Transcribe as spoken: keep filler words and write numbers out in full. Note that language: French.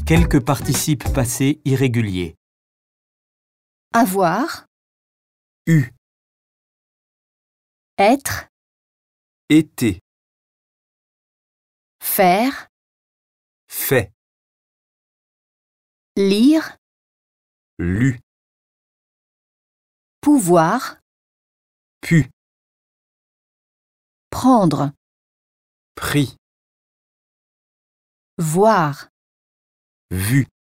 Quelques participes passés irréguliers. Avoir, Eu, être, été, faire, fait, lire, lu, pouvoir, pu, prendre, pris, voir. vu.